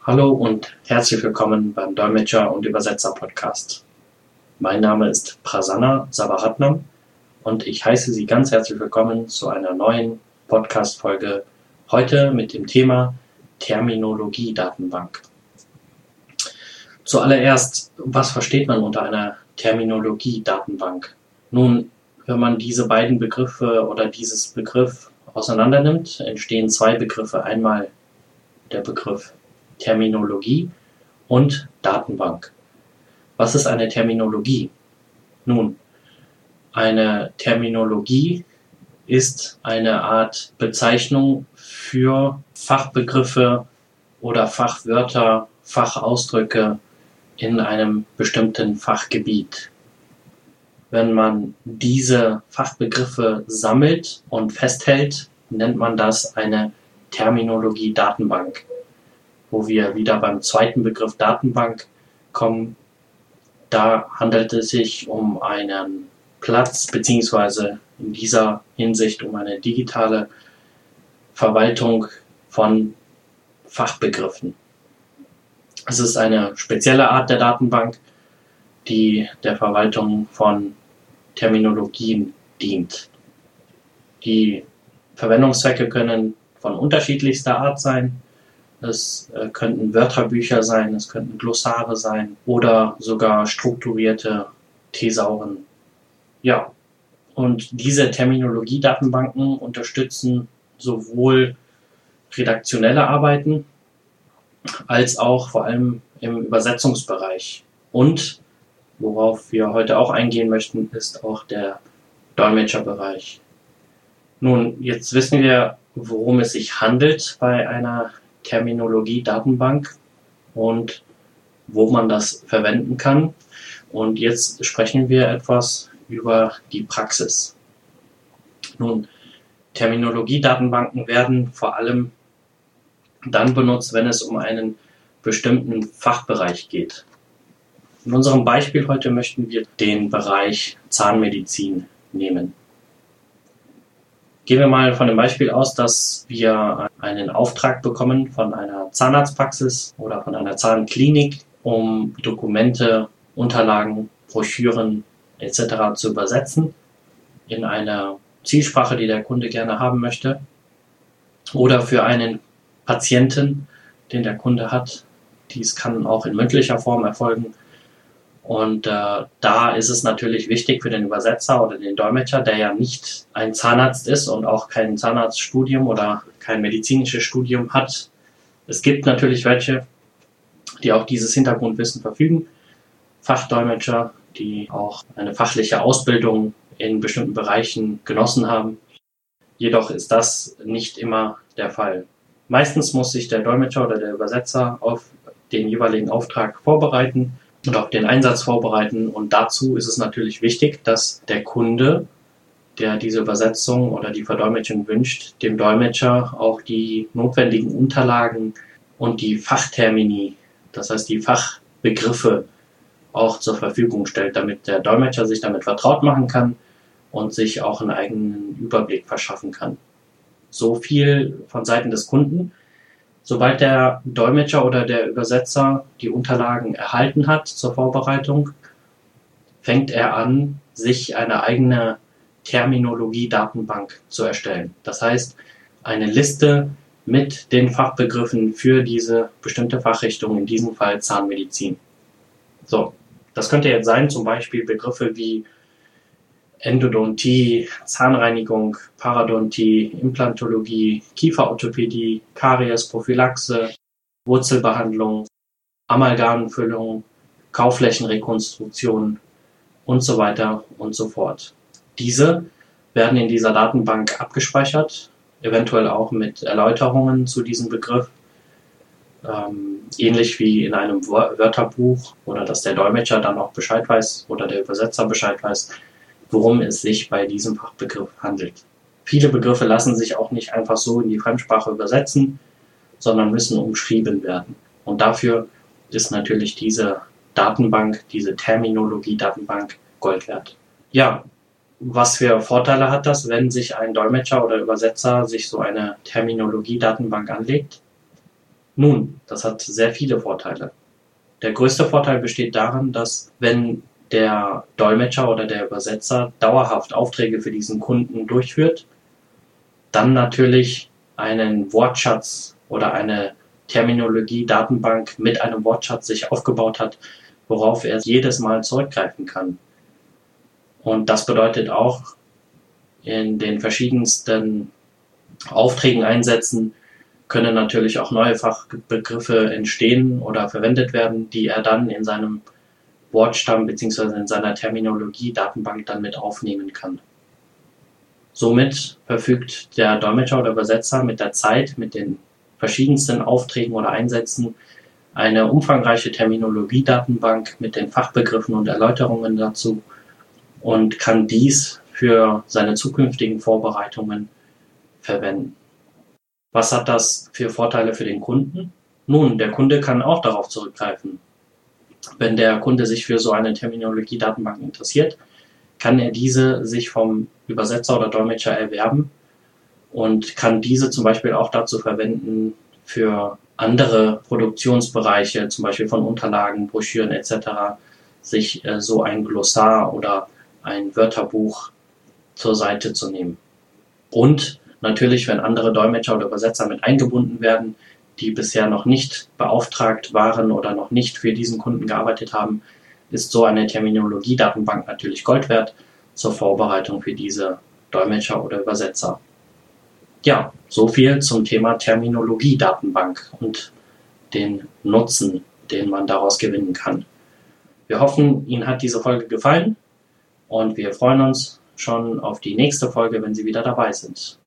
Hallo und herzlich willkommen beim Dolmetscher- und Übersetzer-Podcast. Mein Name ist Prasanna Sabaratnam und ich heiße Sie ganz herzlich willkommen zu einer neuen Podcast-Folge, heute mit dem Thema Terminologie-Datenbank. Zuallererst, was versteht man unter einer Terminologie-Datenbank? Nun, wenn man diese beiden Begriffe oder dieses Begriff auseinander nimmt, entstehen zwei Begriffe. Einmal der Begriff Terminologie und Datenbank. Was ist eine Terminologie? Nun, eine Terminologie ist eine Art Bezeichnung für Fachbegriffe oder Fachwörter, Fachausdrücke in einem bestimmten Fachgebiet. Wenn man diese Fachbegriffe sammelt und festhält, nennt man das eine Terminologie-Datenbank, wo wir wieder beim zweiten Begriff Datenbank kommen. Da handelt es sich um einen Platz beziehungsweise in dieser Hinsicht um eine digitale Verwaltung von Fachbegriffen. Es ist eine spezielle Art der Datenbank, die der Verwaltung von Terminologien dient. Die Verwendungszwecke können von unterschiedlichster Art sein. Es könnten Wörterbücher sein, es könnten Glossare sein oder sogar strukturierte Thesauren. Ja, und diese Terminologie-Datenbanken unterstützen sowohl redaktionelle Arbeiten als auch vor allem im Übersetzungsbereich. Und worauf wir heute auch eingehen möchten, ist auch der Dolmetscherbereich. Nun, jetzt wissen wir, worum es sich handelt bei einer Terminologie-Datenbank und wo man das verwenden kann. Und jetzt sprechen wir etwas über die Praxis. Nun, Terminologie-Datenbanken werden vor allem dann benutzt, wenn es um einen bestimmten Fachbereich geht. In unserem Beispiel heute möchten wir den Bereich Zahnmedizin nehmen. Gehen wir mal von dem Beispiel aus, dass wir einen Auftrag bekommen von einer Zahnarztpraxis oder von einer Zahnklinik, um Dokumente, Unterlagen, Broschüren etc. zu übersetzen in einer Zielsprache, die der Kunde gerne haben möchte, oder für einen Patienten, den der Kunde hat. Dies kann auch in mündlicher Form erfolgen. Und da ist es natürlich wichtig für den Übersetzer oder den Dolmetscher, der ja nicht ein Zahnarzt ist und auch kein Zahnarztstudium oder kein medizinisches Studium hat. Es gibt natürlich welche, die auch dieses Hintergrundwissen verfügen. Fachdolmetscher, die auch eine fachliche Ausbildung in bestimmten Bereichen genossen haben. Jedoch ist das nicht immer der Fall. Meistens muss sich der Dolmetscher oder der Übersetzer auf den jeweiligen Auftrag vorbereiten und auf den Einsatz vorbereiten. Und dazu ist es natürlich wichtig, dass der Kunde, der diese Übersetzung oder die Verdolmetschung wünscht, dem Dolmetscher auch die notwendigen Unterlagen und die Fachtermini, das heißt die Fachbegriffe, auch zur Verfügung stellt, damit der Dolmetscher sich damit vertraut machen kann und sich auch einen eigenen Überblick verschaffen kann. So viel von Seiten des Kunden. Sobald der Dolmetscher oder der Übersetzer die Unterlagen erhalten hat zur Vorbereitung, fängt er an, sich eine eigene Terminologie-Datenbank zu erstellen. Das heißt, eine Liste mit den Fachbegriffen für diese bestimmte Fachrichtung, in diesem Fall Zahnmedizin. So, das könnte jetzt sein, zum Beispiel Begriffe wie Endodontie, Zahnreinigung, Parodontie, Implantologie, Kieferorthopädie, Karies, Prophylaxe, Wurzelbehandlung, Amalgamfüllung, Kauflächenrekonstruktion und so weiter und so fort. Diese werden in dieser Datenbank abgespeichert, eventuell auch mit Erläuterungen zu diesem Begriff, ähnlich wie in einem Wörterbuch, oder dass der Dolmetscher dann auch Bescheid weiß oder der Übersetzer Bescheid weiß, worum es sich bei diesem Fachbegriff handelt. Viele Begriffe lassen sich auch nicht einfach so in die Fremdsprache übersetzen, sondern müssen umschrieben werden. Und dafür ist natürlich diese Datenbank, diese Terminologie-Datenbank Gold wert. Ja, was für Vorteile hat das, wenn sich ein Dolmetscher oder Übersetzer sich so eine Terminologie-Datenbank anlegt? Nun, das hat sehr viele Vorteile. Der größte Vorteil besteht darin, dass wenn der Dolmetscher oder der Übersetzer dauerhaft Aufträge für diesen Kunden durchführt, dann natürlich einen Wortschatz oder eine Terminologie-Datenbank mit einem Wortschatz sich aufgebaut hat, worauf er jedes Mal zurückgreifen kann. Und das bedeutet auch, in den verschiedensten Aufträgen einsetzen, können natürlich auch neue Fachbegriffe entstehen oder verwendet werden, die er dann in seinem Wortstamm bzw. in seiner Terminologie-Datenbank dann mit aufnehmen kann. Somit verfügt der Dolmetscher oder Übersetzer mit der Zeit, mit den verschiedensten Aufträgen oder Einsätzen eine umfangreiche Terminologie-Datenbank mit den Fachbegriffen und Erläuterungen dazu und kann dies für seine zukünftigen Vorbereitungen verwenden. Was hat das für Vorteile für den Kunden? Nun, der Kunde kann auch darauf zurückgreifen. Wenn der Kunde sich für so eine Terminologie-Datenbank interessiert, kann er diese sich vom Übersetzer oder Dolmetscher erwerben und kann diese zum Beispiel auch dazu verwenden, für andere Produktionsbereiche, zum Beispiel von Unterlagen, Broschüren etc., sich so ein Glossar oder ein Wörterbuch zur Seite zu nehmen. Und natürlich, wenn andere Dolmetscher oder Übersetzer mit eingebunden werden, die bisher noch nicht beauftragt waren oder noch nicht für diesen Kunden gearbeitet haben, ist so eine Terminologie-Datenbank natürlich Gold wert zur Vorbereitung für diese Dolmetscher oder Übersetzer. Ja, so viel zum Thema Terminologie-Datenbank und den Nutzen, den man daraus gewinnen kann. Wir hoffen, Ihnen hat diese Folge gefallen und wir freuen uns schon auf die nächste Folge, wenn Sie wieder dabei sind.